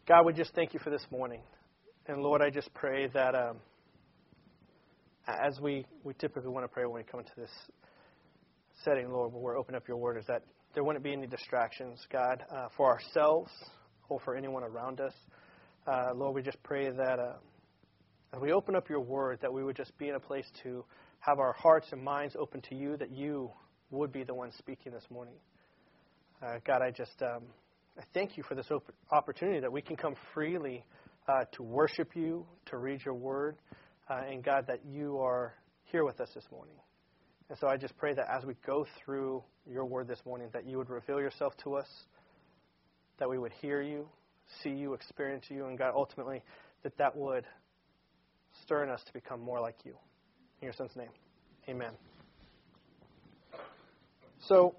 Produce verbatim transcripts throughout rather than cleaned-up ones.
God, we just thank you for this morning. And Lord, I just pray that um, as we, we typically want to pray when we come into this setting, Lord, where we're opening up your word, is that there wouldn't be any distractions, God, uh, for ourselves or for anyone around us. Uh, Lord, we just pray that uh, as we open up your word, that we would just be in a place to have our hearts and minds open to you, that you would be the one speaking this morning. Uh, God, I just um, I thank you for this op- opportunity that we can come freely uh, to worship you, to read your word, uh, and God, that you are here with us this morning. And so I just pray that as we go through your word this morning, that you would reveal yourself to us, that we would hear you, see you, experience you, and God, ultimately, that that would stir in us to become more like you. In your son's name, amen. So,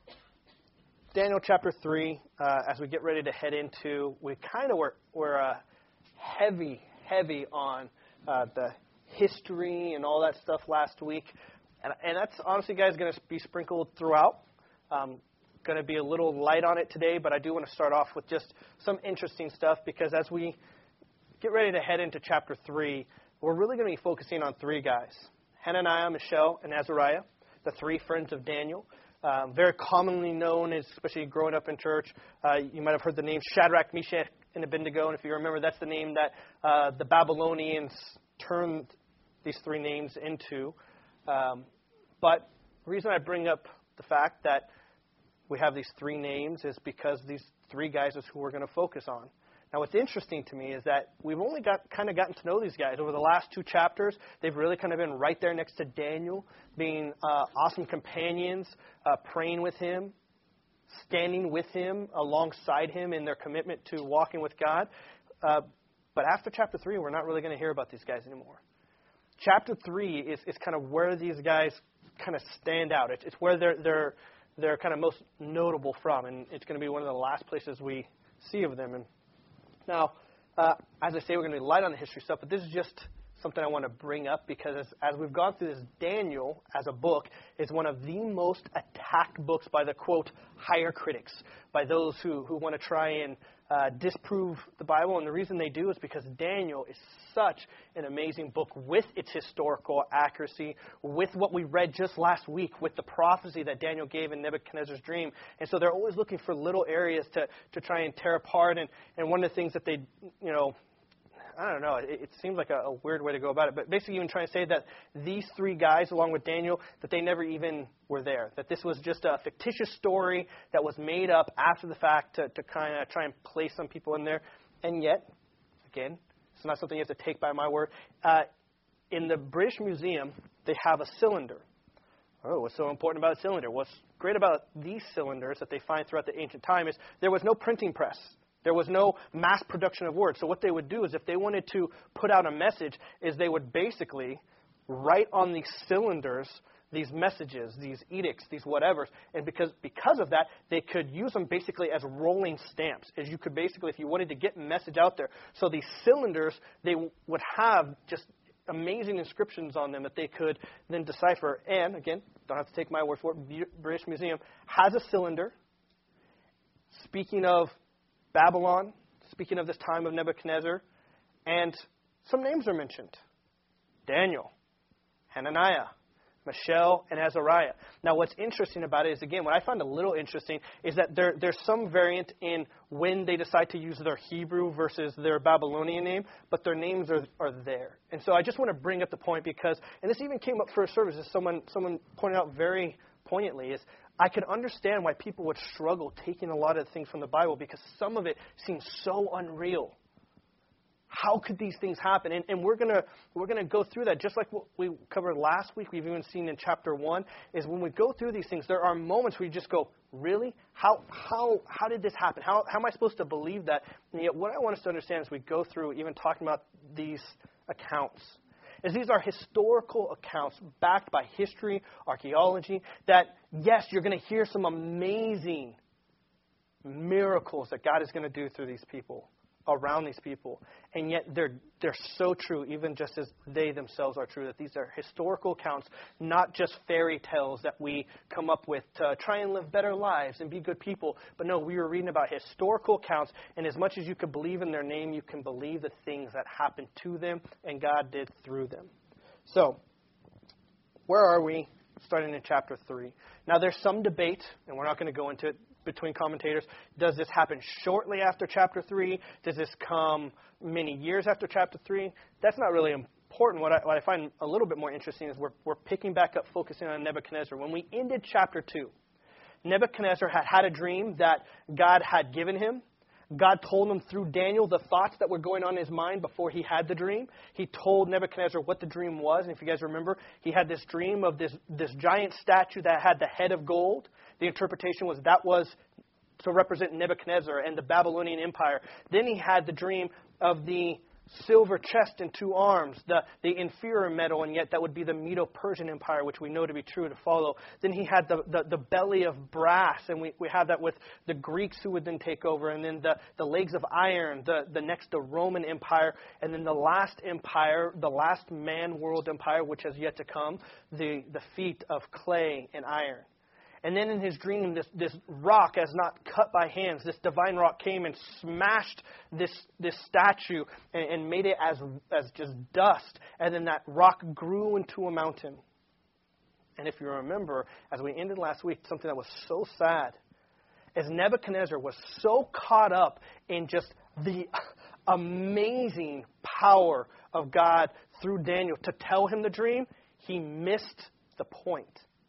Daniel chapter three, uh, as we get ready to head into, we kind of were, were uh, heavy, heavy on uh, the history and all that stuff last week. And, and that's honestly, guys, going to be sprinkled throughout. Um, going to be a little light on it today, but I do want to start off with just some interesting stuff, because as we get ready to head into chapter three, we're really going to be focusing on three guys: Hananiah, Mishael, and Azariah, the three friends of Daniel. Uh, very commonly known, as, especially growing up in church, uh, you might have heard the name Shadrach, Meshach, and Abednego. And if you remember, that's the name that uh, the Babylonians turned these three names into. Um, but the reason I bring up the fact that we have these three names is because these three guys is who we're going to focus on. Now, what's interesting to me is that we've only got kind of gotten to know these guys over the last two chapters. They've really kind of been right there next to Daniel, being uh, awesome companions, uh, praying with him, standing with him, alongside him in their commitment to walking with God. Uh, but after chapter three, we're not really going to hear about these guys anymore. Chapter three is, is kind of where these guys kind of stand out. It's, it's where they're they're they're kind of most notable from, and it's going to be one of the last places we see of them. And now, uh, as I say, we're going to be light on the history stuff, but this is just something I want to bring up, because as, as we've gone through this, Daniel, as a book, is one of the most attacked books by the, quote, higher critics, by those who, who want to try and uh, disprove the Bible. And the reason they do is because Daniel is such an amazing book with its historical accuracy, with what we read just last week, with the prophecy that Daniel gave in Nebuchadnezzar's dream. And so they're always looking for little areas to, to try and tear apart. And, and one of the things that they, you know, I don't know, it, it seems like a, a weird way to go about it, but basically even trying to say that these three guys, along with Daniel, that they never even were there, that this was just a fictitious story that was made up after the fact to, to kind of try and place some people in there. And yet, again, it's not something you have to take by my word. Uh, in the British Museum, they have a cylinder. Oh, what's so important about a cylinder? What's great about these cylinders that they find throughout the ancient time is there was no printing press. There was no mass production of words. So what they would do is, if they wanted to put out a message, is they would basically write on these cylinders these messages, these edicts, these whatevers. And because because of that, they could use them basically as rolling stamps. As you could basically, if you wanted to get a message out there. So these cylinders, they would have just amazing inscriptions on them that they could then decipher. And again, don't have to take my word for it, British Museum has a cylinder. Speaking of Babylon, speaking of this time of Nebuchadnezzar, and some names are mentioned: Daniel, Hananiah, Mishael, and Azariah. Now, what's interesting about it is, again, what I find a little interesting is that there, there's some variant in when they decide to use their Hebrew versus their Babylonian name, but their names are, are there. And so I just want to bring up the point because, and this even came up for a service, as someone, someone pointed out very poignantly, is I could understand why people would struggle taking a lot of things from the Bible, because some of it seems so unreal. How could these things happen? And, and we're gonna we're gonna go through that, just like what we covered last week. We've even seen in chapter one is when we go through these things, there are moments where you just go, really? How how how did this happen? How how am I supposed to believe that? And yet, what I want us to understand as we go through even talking about these accounts is these are historical accounts backed by history, archaeology, that, yes, you're going to hear some amazing miracles that God is going to do through these people. around these people. And yet they're they're so true, even just as they themselves are true, that these are historical accounts, not just fairy tales that we come up with to try and live better lives and be good people. But no, we were reading about historical accounts, and as much as you could believe in their name, you can believe the things that happened to them and God did through them. So, where are we? Starting in chapter three. Now, there's some debate, and we're not going to go into it, between commentators. Does this happen shortly after chapter three? Does this come many years after chapter three? That's not really important. What I, what I find a little bit more interesting is we're, we're picking back up, focusing on Nebuchadnezzar. When we ended chapter two, Nebuchadnezzar had had a dream that God had given him. God told him through Daniel the thoughts that were going on in his mind before he had the dream. He told Nebuchadnezzar what the dream was. And if you guys remember, he had this dream of this, this giant statue that had the head of gold. The interpretation was that was to represent Nebuchadnezzar and the Babylonian Empire. Then he had the dream of the silver chest and two arms, the, the inferior metal, and yet that would be the Medo-Persian Empire, which we know to be true to follow. Then he had the, the, the belly of brass, and we, we have that with the Greeks who would then take over, and then the, the legs of iron, the, the next the Roman Empire, and then the last empire, the last man-world empire, which has yet to come, the, the feet of clay and iron. And then in his dream, this, this rock, as not cut by hands, this divine rock came and smashed this, this statue and, and made it as, as just dust. And then that rock grew into a mountain. And if you remember, as we ended last week, something that was so sad, is Nebuchadnezzar was so caught up in just the amazing power of God through Daniel to tell him the dream, he missed the point.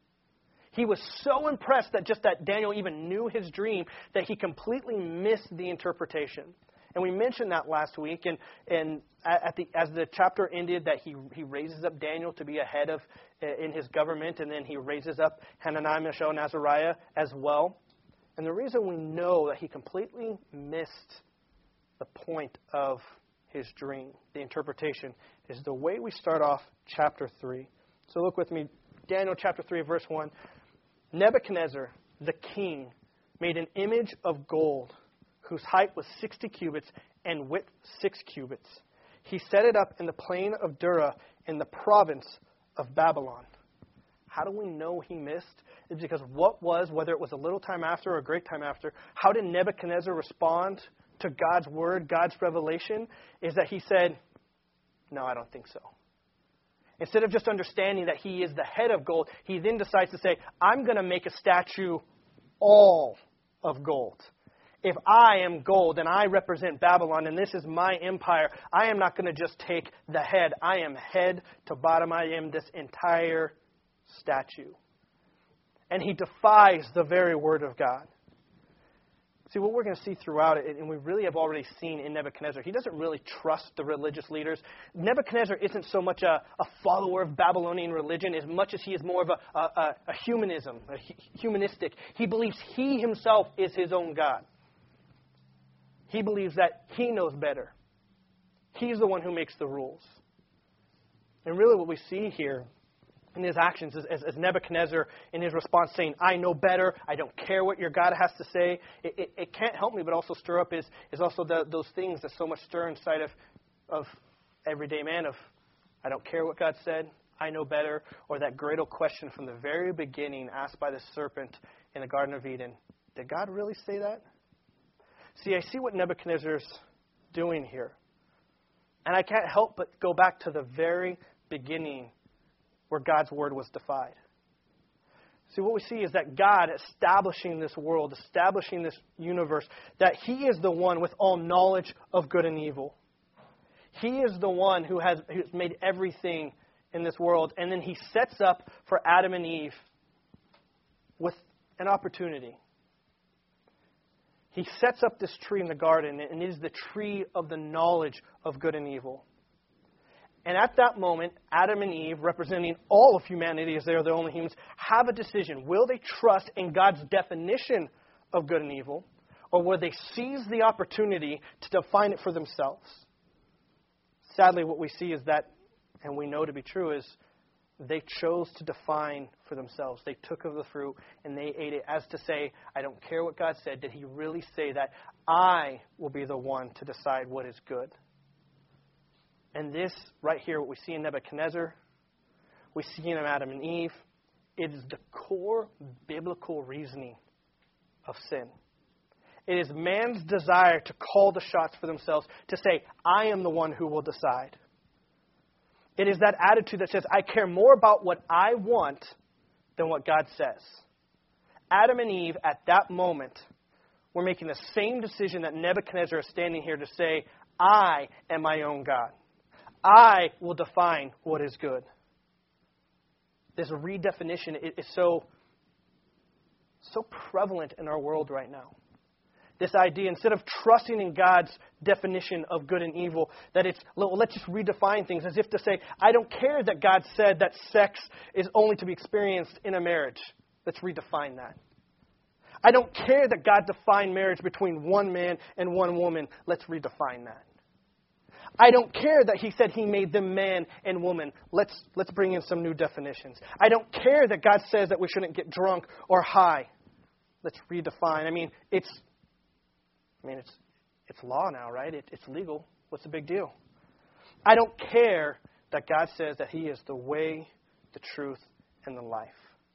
He was so impressed that just that Daniel even knew his dream that he completely missed the interpretation. And we mentioned that last week. And, and at the, as the chapter ended, that he, he raises up Daniel to be a head of in his government. And then he raises up Hananiah, Mishael, and Azariah as well. And the reason we know that he completely missed the point of his dream, the interpretation, is the way we start off chapter three. So look with me, Daniel chapter three, verse one. Nebuchadnezzar, the king, made an image of gold whose height was sixty cubits and width six cubits. He set it up in the plain of Dura in the province of Babylon. How do we know he missed? It's because what was, whether it was a little time after or a great time after, how did Nebuchadnezzar respond to God's word, God's revelation? Is that he said, no, I don't think so. Instead of just understanding that he is the head of gold, he then decides to say, I'm going to make a statue all of gold. If I am gold and I represent Babylon and this is my empire, I am not going to just take the head. I am head to bottom. I am this entire statue. And he defies the very word of God. See, what we're going to see throughout it, and we really have already seen in Nebuchadnezzar, he doesn't really trust the religious leaders. Nebuchadnezzar isn't so much a, a follower of Babylonian religion as much as he is more of a, a, a humanism, a humanistic. He believes he himself is his own God. He believes that he knows better. He's the one who makes the rules. And really what we see here in his actions is as, as Nebuchadnezzar in his response saying, I know better, I don't care what your God has to say. It, it, it can't help me but also stir up is, is also the, those things that so much stir inside of, of everyday man of, I don't care what God said, I know better, or that great old question from the very beginning asked by the serpent in the Garden of Eden, did God really say that? See, I see what Nebuchadnezzar's doing here. And I can't help but go back to the very beginning where God's word was defied. See, what we see is that God establishing this world, establishing this universe, that he is the one with all knowledge of good and evil. He is the one who has, who has made everything in this world. And then he sets up for Adam and Eve with an opportunity. He sets up this tree in the garden, and it is the tree of the knowledge of good and evil. And at that moment, Adam and Eve, representing all of humanity as they are the only humans, have a decision. Will they trust in God's definition of good and evil, or will they seize the opportunity to define it for themselves? Sadly, what we see is that, and we know to be true, is they chose to define for themselves. They took of the fruit and they ate it as to say, I don't care what God said. Did he really say that? I will be the one to decide what is good. And this right here, what we see in Nebuchadnezzar, we see in Adam and Eve, it is the core biblical reasoning of sin. It is man's desire to call the shots for themselves, to say, I am the one who will decide. It is that attitude that says, I care more about what I want than what God says. Adam and Eve, at that moment, were making the same decision that Nebuchadnezzar is standing here to say, I am my own God. I will define what is good. This redefinition is so, so prevalent in our world right now. This idea, instead of trusting in God's definition of good and evil, that it's, well, let's just redefine things as if to say, I don't care that God said that sex is only to be experienced in a marriage. Let's redefine that. I don't care that God defined marriage between one man and one woman. Let's redefine that. I don't care that he said he made them man and woman. Let's, let's bring in some new definitions. I don't care that God says that we shouldn't get drunk or high. Let's redefine. I mean, it's I mean, it's it's law now, right? It, it's legal. What's the big deal? I don't care that God says that he is the way, the truth, and the life.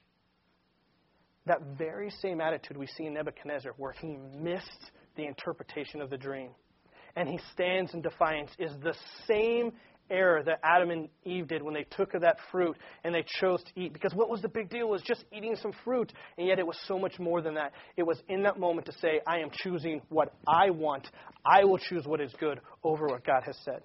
That very same attitude we see in Nebuchadnezzar, where he missed the interpretation of the dream, and he stands in defiance, is the same error that Adam and Eve did when they took of that fruit and they chose to eat. Because what was the big deal? It was just eating some fruit, and yet it was so much more than that. It was in that moment to say, I am choosing what I want. I will choose what is good over what God has said.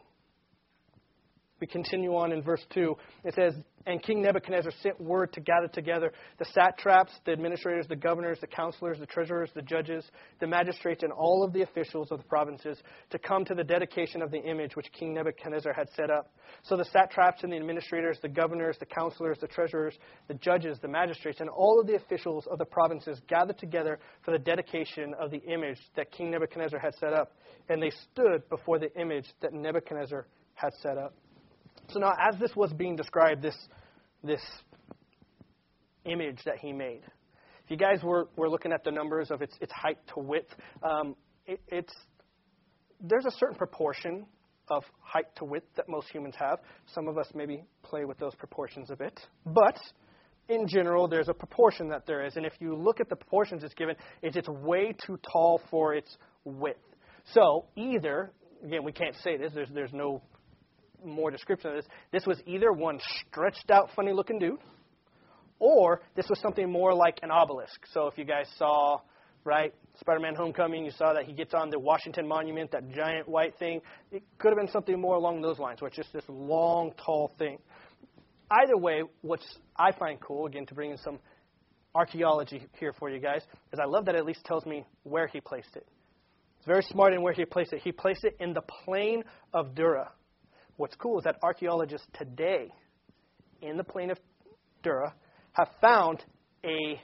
We continue on in verse two. It says, and King Nebuchadnezzar sent word to gather together the satraps, the administrators, the governors, the counselors, the treasurers, the judges, the magistrates, and all of the officials of the provinces to come to the dedication of the image which King Nebuchadnezzar had set up. So the satraps and the administrators, the governors, the counselors, the treasurers, the judges, the magistrates, and all of the officials of the provinces gathered together for the dedication of the image that King Nebuchadnezzar had set up. And they stood before the image that Nebuchadnezzar had set up. So now, as this was being described, this this image that he made, if you guys were, were looking at the numbers of its its height to width, um, it, it's there's a certain proportion of height to width that most humans have. Some of us maybe play with those proportions a bit, but in general, there's a proportion that there is. And if you look at the proportions it's given, it's it's way too tall for its width. So either, again, we can't say this. There's there's no more description of this. This was either one stretched out, funny looking dude, or this was something more like an obelisk. So if you guys saw, right, Spider-Man Homecoming, you saw that he gets on the Washington Monument, that giant white thing. It could have been something more along those lines, where it's just this long, tall thing. Either way, what I find cool, again, to bring in some archaeology here for you guys, is I love that it at least tells me where he placed it. It's very smart in where he placed it. He placed it in the plain of Dura. What's cool is that archaeologists today in the plain of Dura have found a,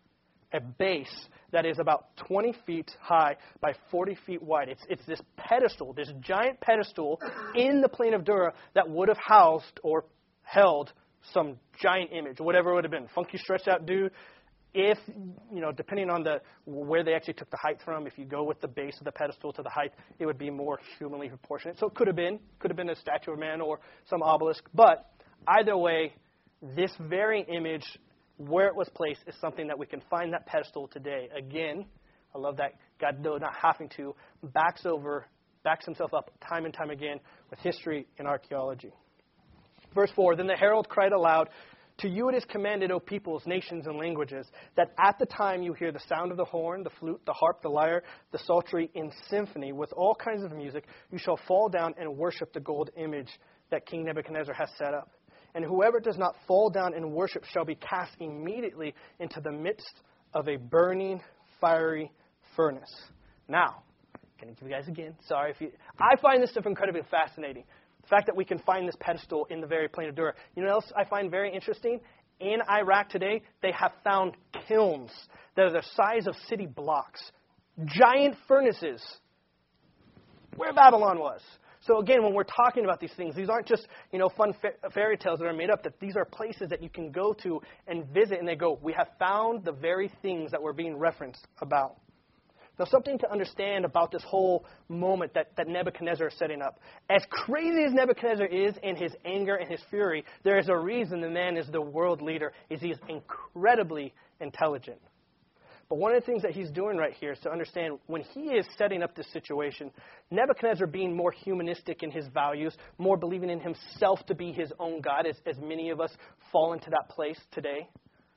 a base that is about twenty feet high by forty feet wide. It's, it's this pedestal, this giant pedestal in the plain of Dura that would have housed or held some giant image, whatever it would have been. Funky stretched out dude. If, you know, depending on the where they actually took the height from, if you go with the base of the pedestal to the height, it would be more humanly proportionate. So it could have been, could have been a statue of man or some obelisk. But either way, this very image, where it was placed, is something that we can find that pedestal today. Again, I love that God, though not having to, backs over, backs himself up time and time again with history and archaeology. Verse four, then the herald cried aloud, to you it is commanded, O peoples, nations, and languages, that at the time you hear the sound of the horn, the flute, the harp, the lyre, the psaltery in symphony, with all kinds of music, you shall fall down and worship the gold image that King Nebuchadnezzar has set up. And whoever does not fall down and worship shall be cast immediately into the midst of a burning, fiery furnace. Now, can I give you guys again? Sorry if you... I find this stuff incredibly fascinating. The fact that we can find this pedestal in the very plain of Dura. You know what else I find very interesting? In Iraq today, they have found kilns that are the size of city blocks. Giant furnaces. Where Babylon was. So again, when we're talking about these things, these aren't just, you know, fun fa- fairy tales that are made up, that these are places that you can go to and visit, and they go, we have found the very things that we're being referenced about. Now, something to understand about this whole moment that, that Nebuchadnezzar is setting up. As crazy as Nebuchadnezzar is in his anger and his fury, there is a reason the man is the world leader, is he is incredibly intelligent. But one of the things that he's doing right here is to understand when he is setting up this situation, Nebuchadnezzar being more humanistic in his values, more believing in himself to be his own God, as, as many of us fall into that place today,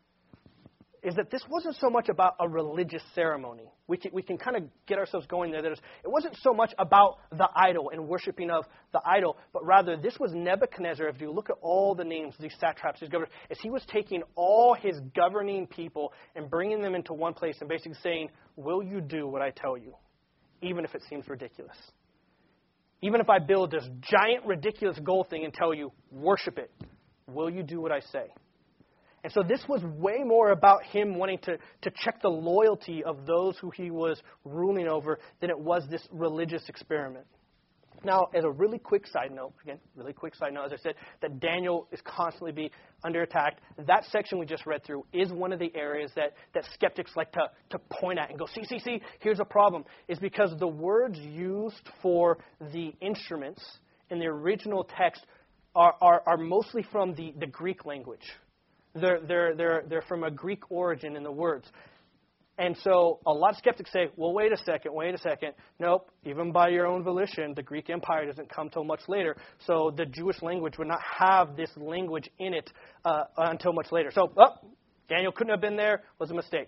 is that this wasn't so much about a religious ceremony. We can, we can kind of get ourselves going there. There's, it wasn't so much about the idol and worshiping of the idol, but rather this was Nebuchadnezzar. If you look at all the names, these satraps, these governors, as he was taking all his governing people and bringing them into one place and basically saying, will you do what I tell you, even if it seems ridiculous? Even if I build this giant, ridiculous gold thing and tell you, worship it, will you do what I say? And so this was way more about him wanting to, to check the loyalty of those who he was ruling over than it was this religious experiment. Now, as a really quick side note, again, really quick side note, as I said, that Daniel is constantly being under attack. That section we just read through is one of the areas that, that skeptics like to, to point at and go, see, see, see, here's a problem. Is because the words used for the instruments in the original text are, are, are mostly from the, the Greek language. They're, they're, they're, they're from a Greek origin in the words. And so a lot of skeptics say, well, wait a second, wait a second. Nope, even by your own volition, the Greek Empire doesn't come till much later. So the Jewish language would not have this language in it uh, until much later. So, oh, Daniel couldn't have been there, was a mistake.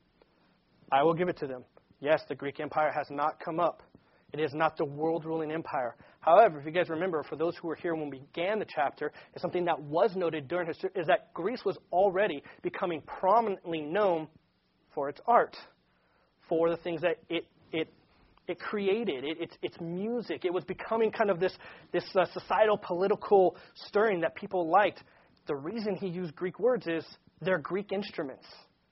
I will give it to them. Yes, the Greek Empire has not come up. It is not the world-ruling empire. However, if you guys remember, for those who were here when we began the chapter, and something that was noted during history is that Greece was already becoming prominently known for its art, for the things that it it it created, it, its its music. It was becoming kind of this this uh, societal political stirring that people liked. The reason he used Greek words is they're Greek instruments.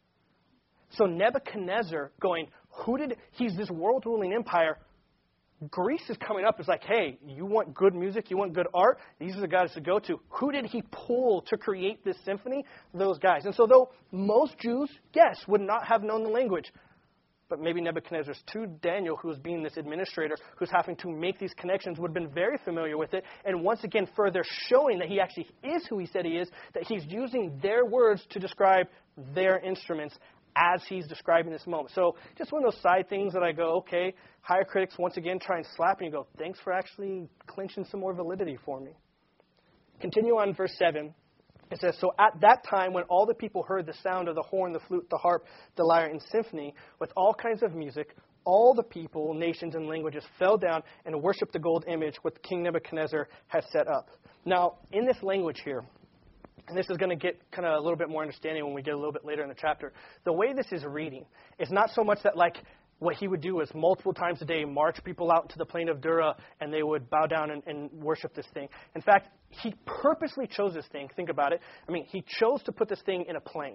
So Nebuchadnezzar going, who did he's this world-ruling empire. Greece is coming up. It's like, hey, you want good music? You want good art? These are the guys to go to. Who did he pull to create this symphony? Those guys. And so though most Jews, yes, would not have known the language, but maybe Nebuchadnezzar's to Daniel, who's being this administrator, who's having to make these connections, would have been very familiar with it. And once again, further showing that he actually is who he said he is, that he's using their words to describe their instruments as he's describing this moment. So just one of those side things that I go, okay, higher critics once again try and slap me and go, thanks for actually clinching some more validity for me. Continue on verse seven. It says, so at that time when all the people heard the sound of the horn, the flute, the harp, the lyre, and symphony, with all kinds of music, all the people, nations, and languages fell down and worshipped the gold image which King Nebuchadnezzar had set up. Now, in this language here, and this is going to get kind of a little bit more understanding when we get a little bit later in the chapter. The way this is reading is not so much that like what he would do is multiple times a day march people out to the plain of Dura and they would bow down and, and worship this thing. In fact, he purposely chose this thing. Think about it. I mean, he chose to put this thing in a plain.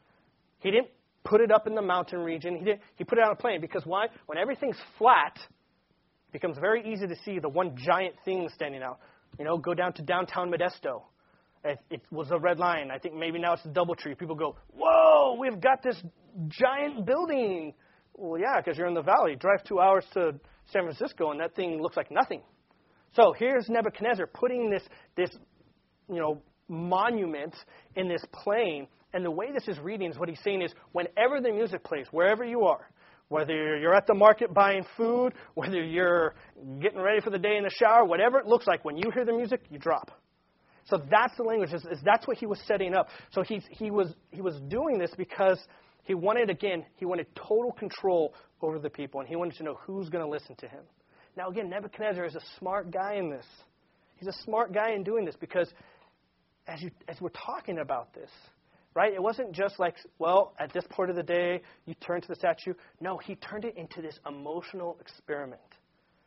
He didn't put it up in the mountain region. He didn't. He put it on a plain because why? When everything's flat, it becomes very easy to see the one giant thing standing out. You know, go down to downtown Modesto. It, it was a red line. I think maybe now it's a DoubleTree. People go, whoa, we've got this giant building. Well, yeah, because you're in the valley. Drive two hours to San Francisco, and that thing looks like nothing. So here's Nebuchadnezzar putting this, this, you know, monument in this plain. And the way this is reading is what he's saying is whenever the music plays, wherever you are, whether you're at the market buying food, whether you're getting ready for the day in the shower, whatever it looks like, when you hear the music, you drop. So that's the language. Is, is that's what he was setting up. So he's, he was he was doing this because he wanted, again, he wanted total control over the people, and he wanted to know who's going to listen to him. Now, again, Nebuchadnezzar is a smart guy in this. He's a smart guy in doing this because as you as we're talking about this, right, it wasn't just like, well, at this part of the day, you turn to the statue. No, he turned it into this emotional experiment.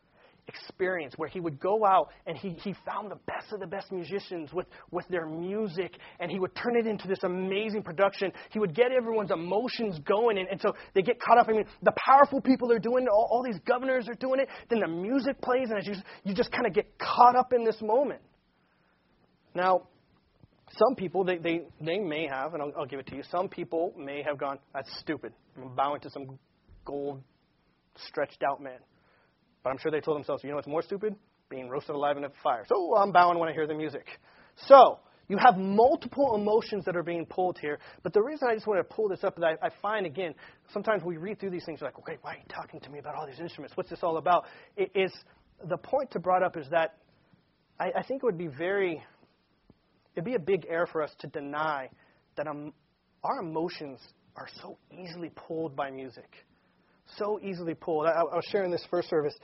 experience where he would go out and he, he found the best of the best musicians with, with their music, and he would turn it into this amazing production. He would get everyone's emotions going, and, and so they get caught up. I mean, the powerful people are doing it, all, all these governors are doing it, then the music plays, and as you, you just kind of get caught up in this moment. Now, some people, they, they, they may have, and I'll, I'll give it to you, some people may have gone, that's stupid. I'm bowing to some gold, stretched out man. But I'm sure they told themselves, you know what's more stupid? Being roasted alive in a fire. So I'm bowing when I hear the music. So you have multiple emotions that are being pulled here. But the reason I just want to pull this up is I, I find, again, sometimes we read through these things, we're like, okay, why are you talking to me about all these instruments? What's this all about? It is, the point to brought up is that I, I think it would be very, it'd be a big error for us to deny that um, our emotions are so easily pulled by music. So easily pulled. I, I was sharing this first service.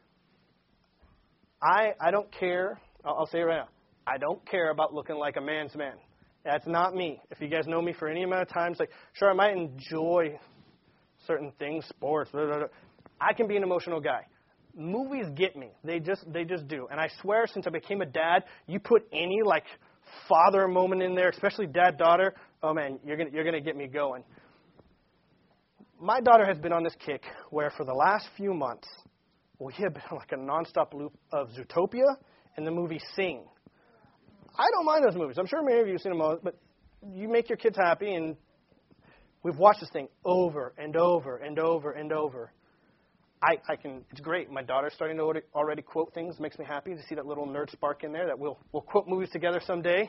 I I don't care. I'll, I'll say it right now. I don't care about looking like a man's man. That's not me. If you guys know me for any amount of time, it's like, sure, I might enjoy certain things, sports, blah, blah, blah. I can be an emotional guy. Movies get me. They just they just do. And I swear, since I became a dad, you put any like father moment in there, especially dad daughter. Oh man, you're gonna you're gonna get me going. My daughter has been on this kick where for the last few months, we have been on like a nonstop loop of Zootopia and the movie Sing. I don't mind those movies. I'm sure many of you have seen them all, but you make your kids happy, and we've watched this thing over and over and over and over. I, I can. It's great. My daughter's starting to already quote things. It makes me happy to see that little nerd spark in there that we'll, we'll quote movies together someday.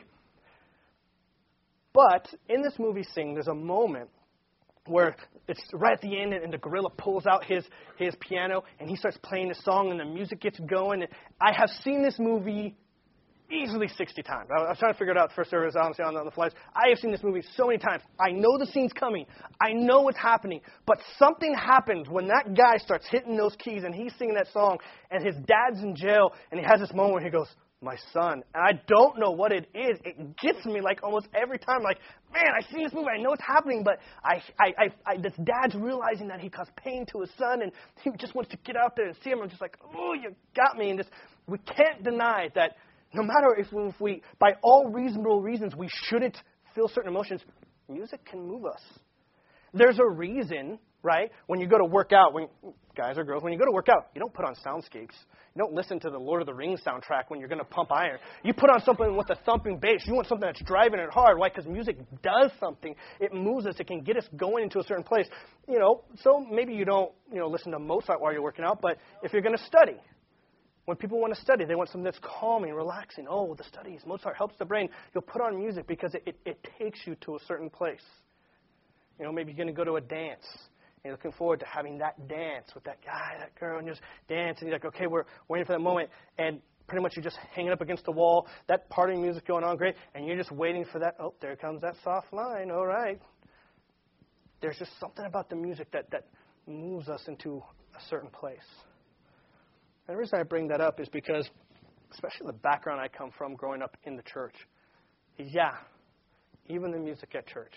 But in this movie Sing, there's a moment where it's right at the end, and the gorilla pulls out his, his piano, and he starts playing the song, and the music gets going. And I have seen this movie easily sixty times. I was trying to figure it out first service, honestly, on the flights. I have seen this movie so many times. I know the scene's coming. I know what's happening. But something happens when that guy starts hitting those keys, and he's singing that song, and his dad's in jail, and he has this moment where he goes, my son. And I don't know what it is. It gets me like almost every time. Like, man, I see this movie. I know it's happening, but I, I, I, I, this dad's realizing that he caused pain to his son, and he just wants to get out there and see him. I'm just like, oh, you got me. And this, we can't deny that no matter if we, if we, by all reasonable reasons, we shouldn't feel certain emotions, music can move us. There's a reason, right? When you go to work out, when guys or girls, when you go to work out, you don't put on soundscapes. You don't listen to the Lord of the Rings soundtrack when you're going to pump iron. You put on something with a thumping bass. You want something that's driving it hard. Why? Because music does something. It moves us. It can get us going into a certain place. You know, so maybe you don't, you know, listen to Mozart while you're working out, but if you're going to study, when people want to study, they want something that's calming, relaxing. Oh, the studies, Mozart helps the brain. You'll put on music because it, it, it takes you to a certain place. You know, maybe you're going to go to a dance. And you're looking forward to having that dance with that guy, that girl, and just dance. And you're like, okay, we're waiting for that moment. And pretty much you're just hanging up against the wall, that party music going on great, and you're just waiting for that. Oh, there comes that soft line. All right. There's just something about the music that, that moves us into a certain place. And the reason I bring that up is because, especially the background I come from growing up in the church, is, yeah, even the music at church.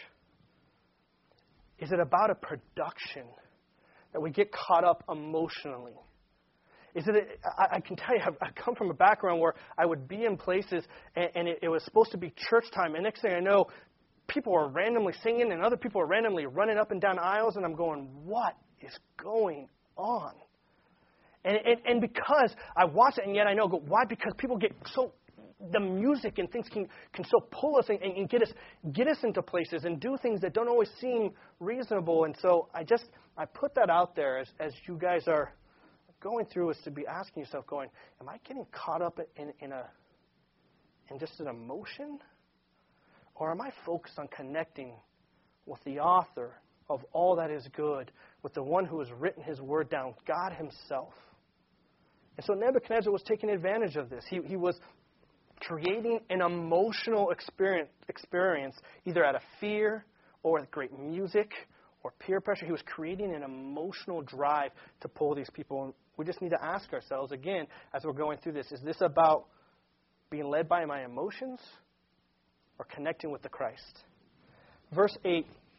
Is it about a production that we get caught up emotionally? Is it? A, I, I can tell you, I come from a background where I would be in places, and, and it, it was supposed to be church time, and next thing I know, people are randomly singing, and other people are randomly running up and down aisles, and I'm going, what is going on? And, and, and because I watch it, and yet I know, go, why? Because people get so, the music and things can, can so pull us and, and get us get us into places and do things that don't always seem reasonable. And so I just, I put that out there as, as you guys are going through, is to be asking yourself, going, am I getting caught up in, in, a, in just an emotion? Or am I focused on connecting with the author of all that is good, with the one who has written his word down, God himself? And so Nebuchadnezzar was taking advantage of this. He, he was creating an emotional experience, experience, either out of fear or with great music or peer pressure. He was creating an emotional drive to pull these people. And we just need to ask ourselves, again, as we're going through this, is this about being led by my emotions or connecting with the Christ? Verse eight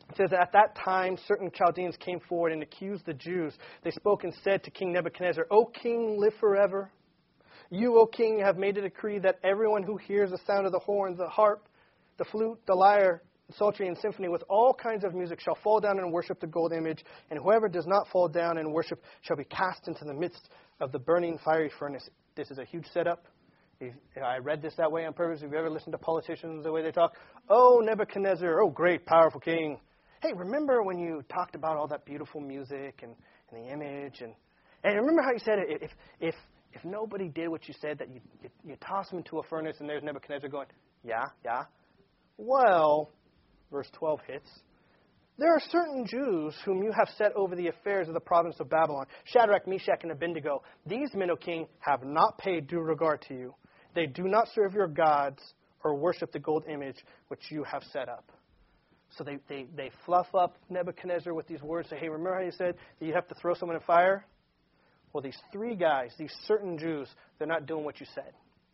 It says, at that time, certain Chaldeans came forward and accused the Jews. They spoke and said to King Nebuchadnezzar, O king, live forever. You, O king, have made a decree that everyone who hears the sound of the horn, the harp, the flute, the lyre, the psaltery, and symphony with all kinds of music shall fall down and worship the gold image, and whoever does not fall down and worship shall be cast into the midst of the burning fiery furnace. This is a huge setup. If I read this that way on purpose. Have you ever listened to politicians, the way they talk? Oh, Nebuchadnezzar, oh, great, powerful king. Hey, remember when you talked about all that beautiful music and, and the image? And, and remember how you said it, if if if nobody did what you said, that you, you, you toss them into a furnace, and there's Nebuchadnezzar going, yeah, yeah. Well, verse twelve hits. There are certain Jews whom you have set over the affairs of the province of Babylon, Shadrach, Meshach, and Abednego. These men, O king, have not paid due regard to you. They do not serve your gods or worship the gold image which you have set up. So they, they, they fluff up Nebuchadnezzar with these words, say, hey, remember how you said that you have to throw someone in fire? Well, these three guys, these certain Jews, they're not doing what you said.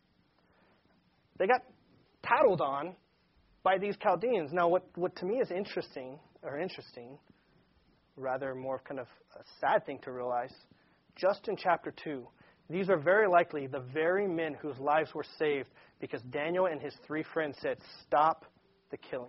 They got tattled on by these Chaldeans. Now, what, what to me is interesting, or interesting, rather more kind of a sad thing to realize, just in chapter two, these are very likely the very men whose lives were saved because Daniel and his three friends said, stop the killing.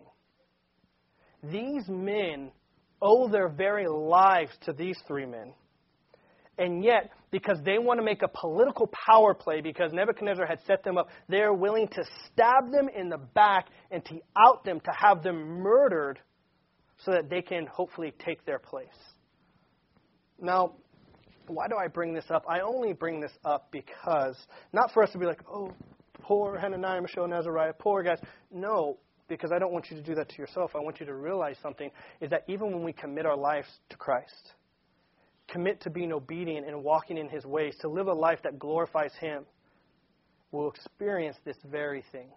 These men owe their very lives to these three men. And yet, because they want to make a political power play, because Nebuchadnezzar had set them up, they are willing to stab them in the back and to out them, to have them murdered so that they can hopefully take their place. Now, why do I bring this up? I only bring this up because, not for us to be like, oh, poor Hananiah, Mishael, and Azariah, poor guys. No, because I don't want you to do that to yourself. I want you to realize something, is that even when we commit our lives to Christ, commit to being obedient and walking in His ways, to live a life that glorifies Him, we'll experience this very thing.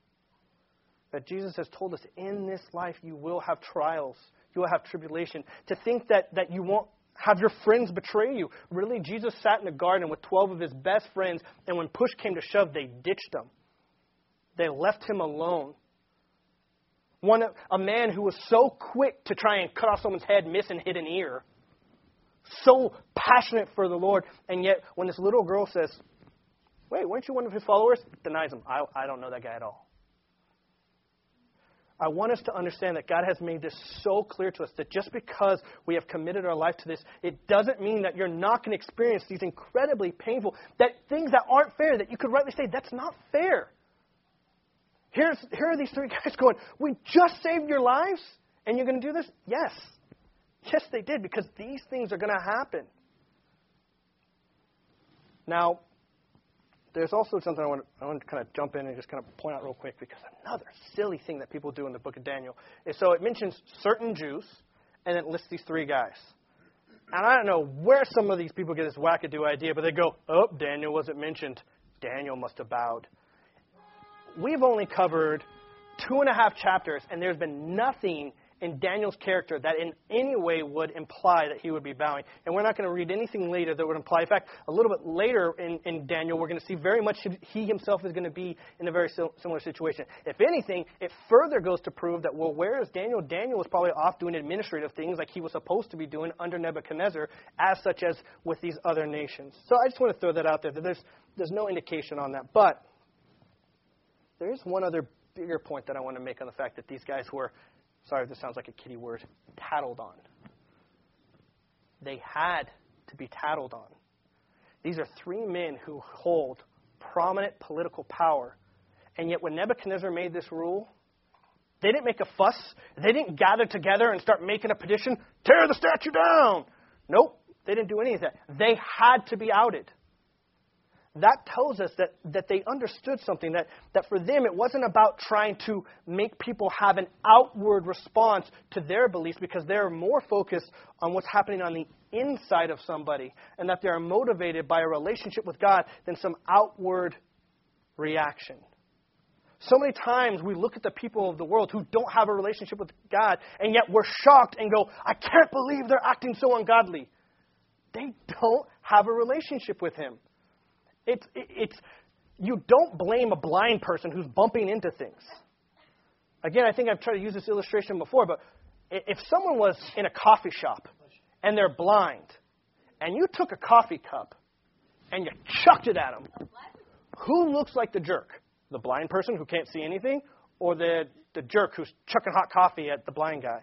That Jesus has told us, in this life you will have trials, you will have tribulation. To think that, that you won't have your friends betray you. Really, Jesus sat in the garden with twelve of His best friends, and when push came to shove, they ditched Him. They left Him alone. One, a man who was so quick to try and cut off someone's head, miss and hit an ear. So passionate for the Lord. And yet, when this little girl says, wait, weren't you one of His followers? Denies Him. I, I don't know that guy at all. I want us to understand that God has made this so clear to us that just because we have committed our life to this, it doesn't mean that you're not going to experience these incredibly painful, that things that aren't fair, that you could rightly say, that's not fair. Here's, here are these three guys going, we just saved your lives, and you're going to do this? Yes. Yes, they did, because these things are going to happen. Now, there's also something I want, to, I want to kind of jump in and just kind of point out real quick, because another silly thing that people do in the book of Daniel is, so it mentions certain Jews, and it lists these three guys. And I don't know where some of these people get this wackadoo idea, but they go, oh, Daniel wasn't mentioned. Daniel must have bowed. We've only covered two and a half chapters, and there's been nothing in Daniel's character that in any way would imply that he would be bowing. And we're not going to read anything later that would imply. In fact, a little bit later in, in Daniel, we're going to see very much he himself is going to be in a very similar situation. If anything, it further goes to prove that, well, where is Daniel? Daniel was probably off doing administrative things like he was supposed to be doing under Nebuchadnezzar, as such as with these other nations. So I just want to throw that out there, that there's, there's no indication on that. But there is one other bigger point that I want to make on the fact that these guys were, sorry if this sounds like a kiddie word, tattled on. They had to be tattled on. These are three men who hold prominent political power. And yet when Nebuchadnezzar made this rule, they didn't make a fuss. They didn't gather together and start making a petition, tear the statue down. Nope, they didn't do any of that. They had to be outed. That tells us that, that they understood something, that, that for them it wasn't about trying to make people have an outward response to their beliefs, because they're more focused on what's happening on the inside of somebody, and that they are motivated by a relationship with God than some outward reaction. So many times we look at the people of the world who don't have a relationship with God, and yet we're shocked and go, I can't believe they're acting so ungodly. They don't have a relationship with Him. It's, it's, you don't blame a blind person who's bumping into things. Again, I think I've tried to use this illustration before, but if someone was in a coffee shop and they're blind, and you took a coffee cup and you chucked it at them, who looks like the jerk? The blind person who can't see anything, or the, the jerk who's chucking hot coffee at the blind guy?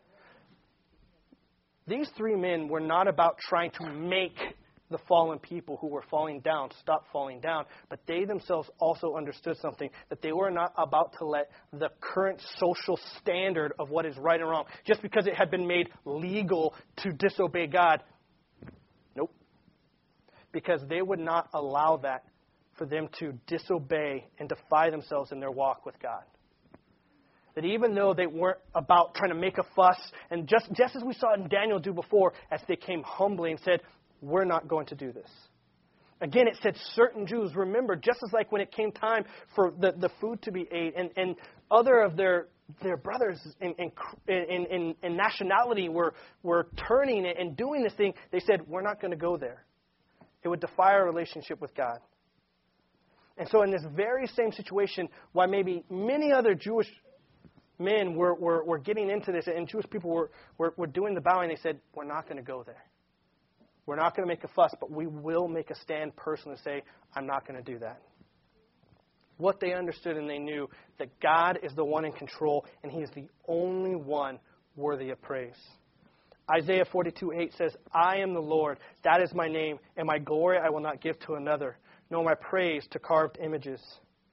These three men were not about trying to make the fallen people who were falling down stop falling down, but they themselves also understood something, that they were not about to let the current social standard of what is right and wrong, just because it had been made legal to disobey God. Nope. Because they would not allow that for them to disobey and defy themselves in their walk with God. That even though they weren't about trying to make a fuss, and just, just as we saw Daniel do before, as they came humbly and said, we're not going to do this. Again, it said certain Jews, remember, just as like when it came time for the, the food to be ate, and, and other of their their brothers in, in, in, in nationality were, were turning and doing this thing, they said, we're not going to go there. It would defy our relationship with God. And so in this very same situation, why maybe many other Jewish men were, were, were getting into this, and Jewish people were, were, were doing the bowing, they said, we're not going to go there. We're not going to make a fuss, but we will make a stand personally and say, I'm not going to do that. What they understood, and they knew that God is the one in control, and He is the only one worthy of praise. Isaiah forty-two eight says, I am the Lord, that is my name, and my glory I will not give to another, nor my praise to carved images.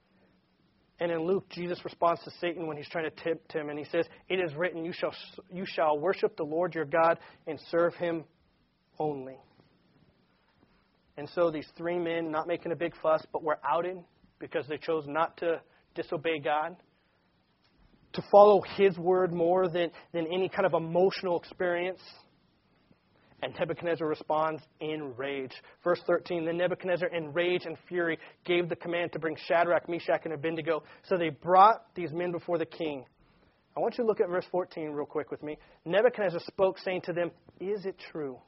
And in Luke, Jesus responds to Satan when he's trying to tempt him, and he says, it is written, you shall you shall worship the Lord your God and serve Him only. And so these three men, not making a big fuss, but were outed because they chose not to disobey God, to follow His word more than, than any kind of emotional experience. And Nebuchadnezzar responds in rage. Verse thirteen, then Nebuchadnezzar in rage and fury gave the command to bring Shadrach, Meshach, and Abednego. So they brought these men before the king. I want you to look at verse fourteen real quick with me. Nebuchadnezzar spoke, saying to them, is it true?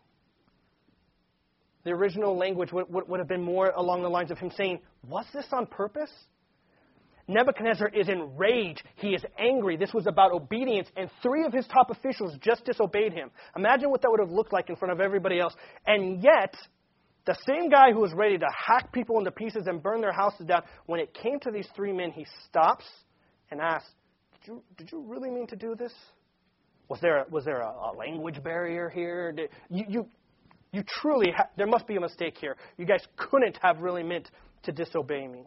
The original language would, would, would have been more along the lines of him saying, was this on purpose? Nebuchadnezzar is enraged. He is angry. This was about obedience, and three of his top officials just disobeyed him. Imagine what that would have looked like in front of everybody else. And yet, the same guy who was ready to hack people into pieces and burn their houses down, when it came to these three men, he stops and asks, did you, did you really mean to do this? Was there, was there a, a language barrier here? Did, you, you, you truly, ha- there must be a mistake here. You guys couldn't have really meant to disobey me.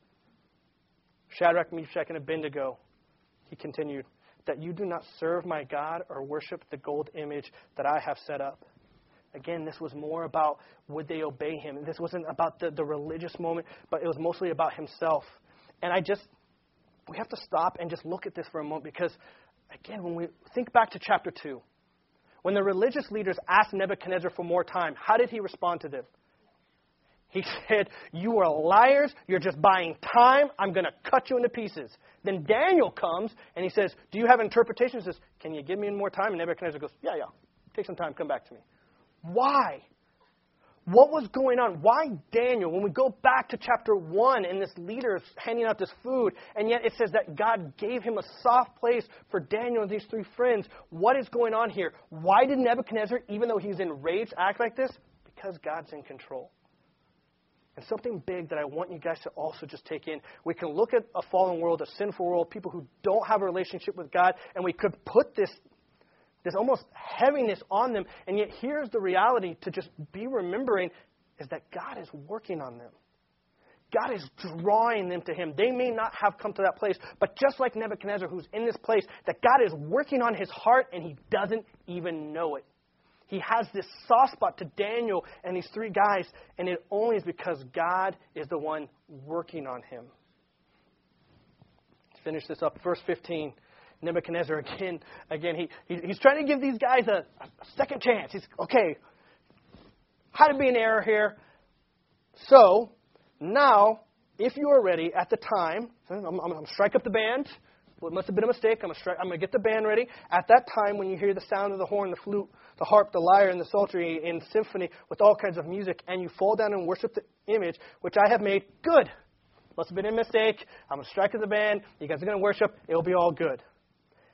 Shadrach, Meshach, and Abednego, he continued, that you do not serve my God or worship the gold image that I have set up. Again, this was more about would they obey him. This wasn't about the, the religious moment, but it was mostly about himself. And I just, we have to stop and just look at this for a moment because, again, when we think back to chapter two, when the religious leaders asked Nebuchadnezzar for more time, how did he respond to them? He said, you are liars. You're just buying time. I'm going to cut you into pieces. Then Daniel comes and he says, do you have interpretation? He says, can you give me more time? And Nebuchadnezzar goes, yeah, yeah. Take some time. Come back to me. Why? What was going on? Why Daniel? When we go back to chapter one and this leader is handing out this food, and yet it says that God gave him a soft place for Daniel and these three friends. What is going on here? Why did Nebuchadnezzar, even though he's enraged, act like this? Because God's in control. And something big that I want you guys to also just take in. We can look at a fallen world, a sinful world, people who don't have a relationship with God, and we could put this, this almost heaviness on them. And yet here's the reality to just be remembering is that God is working on them. God is drawing them to Him. They may not have come to that place, but just like Nebuchadnezzar who's in this place, that God is working on his heart and he doesn't even know it. He has this soft spot to Daniel and these three guys, and it only is because God is the one working on him. Let's finish this up. Verse fifteen, Nebuchadnezzar again, again he, he he's trying to give these guys a, a second chance. He's, okay, had to be an error here. So, now, if you are ready at the time, I'm, I'm, I'm going to strike up the band. Well, it must have been a mistake. I'm going to get the band ready. At that time, when you hear the sound of the horn, the flute, the harp, the lyre, and the psaltery in symphony with all kinds of music, and you fall down and worship the image which I have made, good. Must have been a mistake. I'm going to strike at the band. You guys are going to worship. It'll be all good.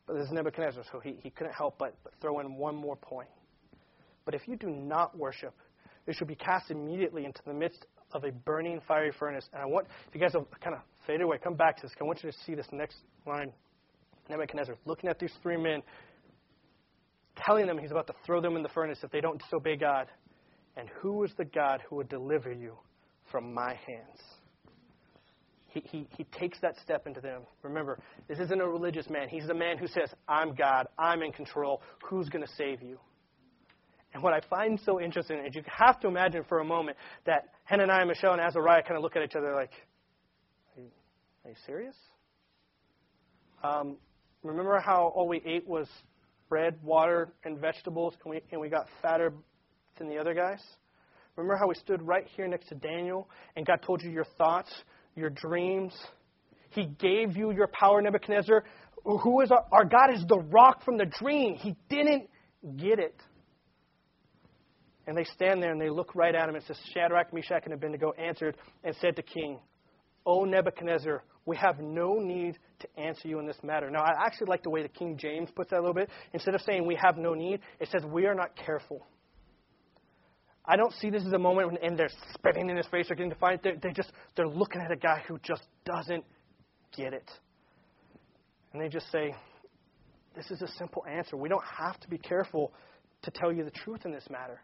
But this is Nebuchadnezzar, so he, he couldn't help but, but throw in one more point. But if you do not worship, you should be cast immediately into the midst of a burning fiery furnace. And I want, if you guys will kind of fade away, come back to this. I want you to see this next line. Nebuchadnezzar looking at these three men, telling them he's about to throw them in the furnace if they don't disobey God. And who is the God who would deliver you from my hands? He, he, he takes that step into them. Remember, this isn't a religious man. He's the man who says, I'm God. I'm in control. Who's going to save you? And what I find so interesting is you have to imagine for a moment that Hananiah, Mishael, and Azariah kind of look at each other like, are you, are you serious? Um, remember how all we ate was bread, water, and vegetables, and we, and we got fatter than the other guys? Remember how we stood right here next to Daniel, and God told you your thoughts, your dreams? He gave you your power, Nebuchadnezzar. Who is our, our God is the rock from the dream. He didn't get it. And they stand there and they look right at him. It says, Shadrach, Meshach, and Abednego answered and said to King, O Nebuchadnezzar, we have no need to answer you in this matter. Now, I actually like the way the King James puts that a little bit. Instead of saying we have no need, it says we are not careful. I don't see this as a moment when and they're spitting in his face or getting defiant. They're, they're just they're looking at a guy who just doesn't get it. And they just say, this is a simple answer. We don't have to be careful to tell you the truth in this matter.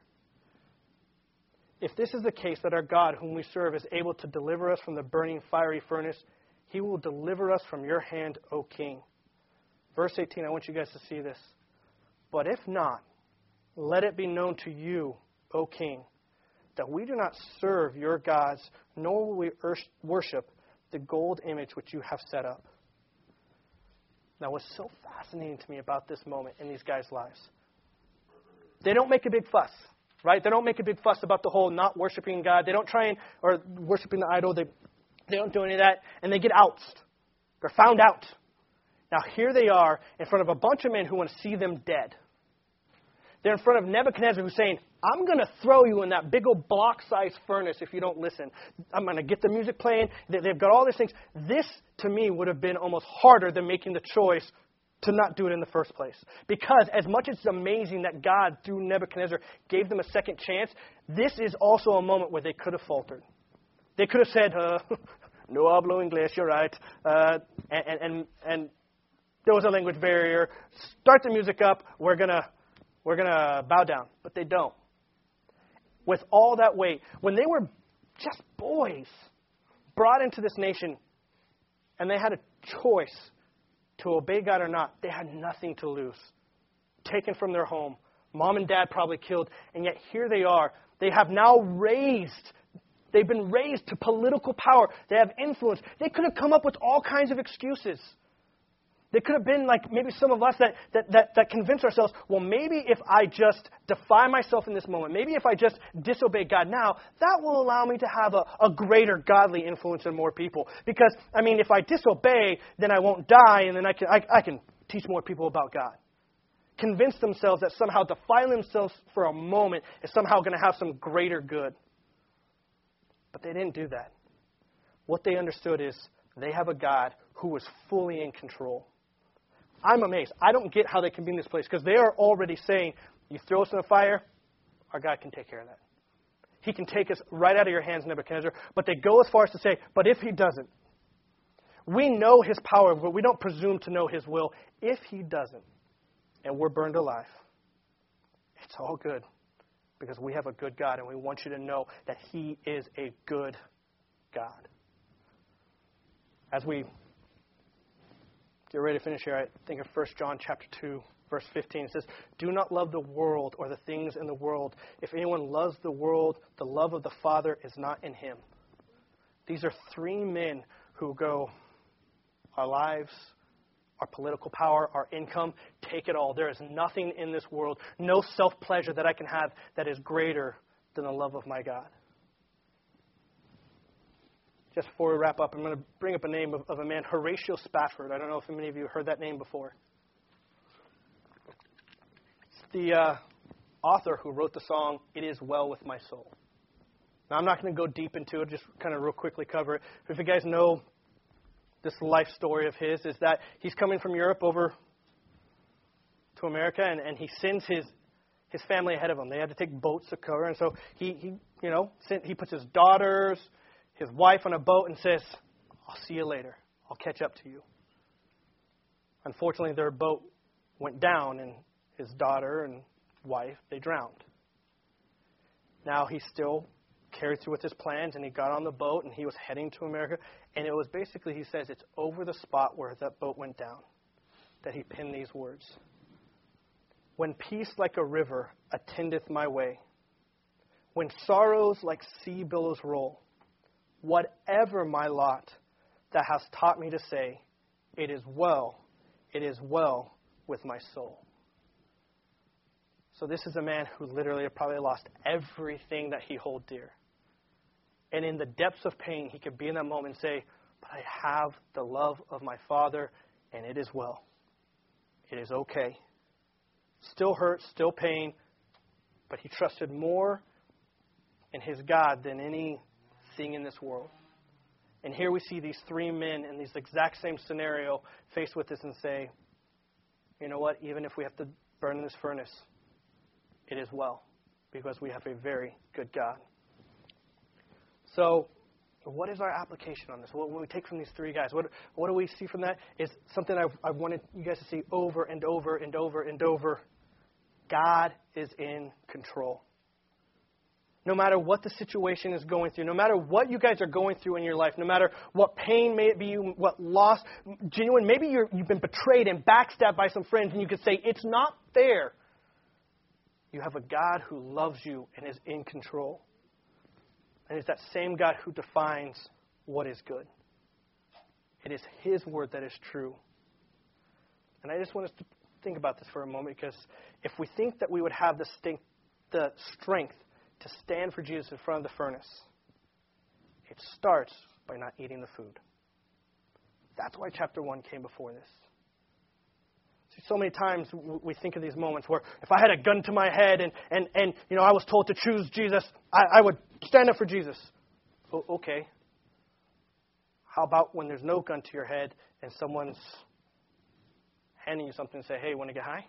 If this is the case, that our God, whom we serve, is able to deliver us from the burning fiery furnace, he will deliver us from your hand, O king. Verse eighteen, I want you guys to see this. But if not, let it be known to you, O king, that we do not serve your gods, nor will we worship the gold image which you have set up. Now, what's so fascinating to me about this moment in these guys' lives, they don't make a big fuss. Right? They don't make a big fuss about the whole not worshiping God. They don't try and, or worshiping the idol. They, they don't do any of that. And they get outsed. They're found out. Now here they are in front of a bunch of men who want to see them dead. They're in front of Nebuchadnezzar who's saying, I'm going to throw you in that big old block-sized furnace if you don't listen. I'm going to get the music playing. They've got all these things. This, to me, would have been almost harder than making the choice to not do it in the first place. Because as much as it's amazing that God, through Nebuchadnezzar, gave them a second chance, this is also a moment where they could have faltered. They could have said, uh, no hablo English, you're right. Uh, and, and, and there was a language barrier. Start the music up. We're going to we're gonna bow down. But they don't. With all that weight, when they were just boys brought into this nation and they had a choice to obey God or not, they had nothing to lose. Taken from their home. Mom and dad probably killed. And yet here they are. They have now raised, they've been raised to political power. They have influence. They could have come up with all kinds of excuses. They could have been like maybe some of us that, that, that, that convince ourselves, well, maybe if I just defy myself in this moment, maybe if I just disobey God now, that will allow me to have a, a greater godly influence in more people. Because, I mean, if I disobey, then I won't die, and then I can, I, I can teach more people about God. Convince themselves that somehow defiling themselves for a moment is somehow going to have some greater good. But they didn't do that. What they understood is they have a God who is fully in control. I'm amazed. I don't get how they can be in this place because they are already saying, you throw us in the fire, our God can take care of that. He can take us right out of your hands, Nebuchadnezzar. But they go as far as to say, but if he doesn't, we know his power, but we don't presume to know his will. If he doesn't, and we're burned alive, it's all good because we have a good God, and we want you to know that he is a good God. As we get ready to finish here, I think of First John chapter two, verse fifteen. It says, do not love the world or the things in the world. If anyone loves the world, the love of the Father is not in him. These are three men who go, our lives, our political power, our income, take it all. There is nothing in this world, no self-pleasure that I can have that is greater than the love of my God. Just before we wrap up, I'm going to bring up a name of, of a man, Horatio Spafford. I don't know if many of you have heard that name before. It's the uh, author who wrote the song, It Is Well With My Soul. Now, I'm not going to go deep into it, just kind of real quickly cover it. If you guys know this life story of his, is that he's coming from Europe over to America, and, and he sends his his family ahead of him. They had to take boats to cover, and so he, he you know, sent, he puts his daughters, his wife on a boat and says, I'll see you later. I'll catch up to you. Unfortunately, their boat went down, and his daughter and wife, they drowned. Now he still carried through with his plans, and he got on the boat, and he was heading to America. And it was basically, he says, it's over the spot where that boat went down that he penned these words. When peace like a river attendeth my way, when sorrows like sea billows roll, whatever my lot, thou hast taught me to say, it is well, it is well with my soul. So this is a man who literally probably lost everything that he held dear. And in the depths of pain, he could be in that moment and say, but I have the love of my Father, and it is well. It is okay. Still hurt, still pain, but he trusted more in his God than anything in this world. And here we see these three men in this exact same scenario faced with this and say, you know what, even if we have to burn in this furnace, it is well, because we have a very good God. So, what is our application on this? What do we take from these three guys? What, what do we see from that? Is something I've, I've wanted you guys to see over and over and over and over. God is in control. No matter what the situation is going through, no matter what you guys are going through in your life, no matter what pain may it be, what loss, genuine, maybe you're, you've been betrayed and backstabbed by some friends, and you could say, it's not fair. You have a God who loves you and is in control. And it's that same God who defines what is good. It is His word that is true. And I just want us to think about this for a moment, because if we think that we would have the, stink, the strength to stand for Jesus in front of the furnace, it starts by not eating the food. That's why chapter one came before this. See, so many times we think of these moments where if I had a gun to my head and, and, and you know, I was told to choose Jesus, I, I would stand up for Jesus. O- okay. How about when there's no gun to your head and someone's handing you something and say, hey, want to get high?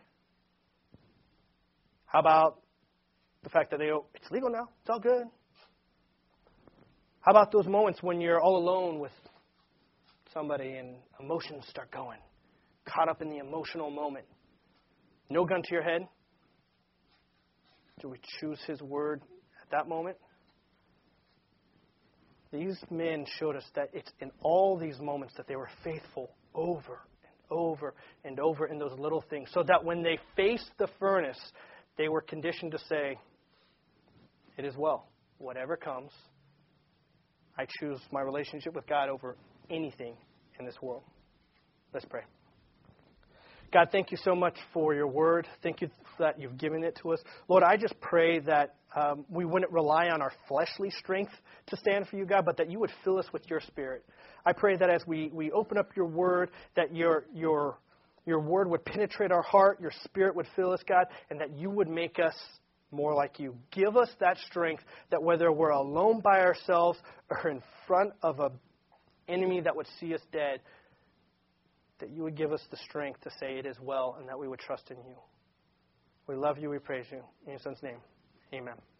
How about the fact that they go, it's legal now, it's all good? How about those moments when you're all alone with somebody and emotions start going, caught up in the emotional moment? No gun to your head? Do we choose His word at that moment? These men showed us that it's in all these moments that they were faithful over and over and over in those little things, so that when they faced the furnace, they were conditioned to say, it is well. Whatever comes, I choose my relationship with God over anything in this world. Let's pray. God, thank you so much for your word. Thank you that you've given it to us. Lord, I just pray that um, we wouldn't rely on our fleshly strength to stand for you, God, but that you would fill us with your Spirit. I pray that as we, we open up your word, that your your your word would penetrate our heart, your Spirit would fill us, God, and that you would make us more like you. Give us that strength that whether we're alone by ourselves or in front of an enemy that would see us dead, that you would give us the strength to say it is well and that we would trust in you. We love you. We praise you. In your Son's name, amen.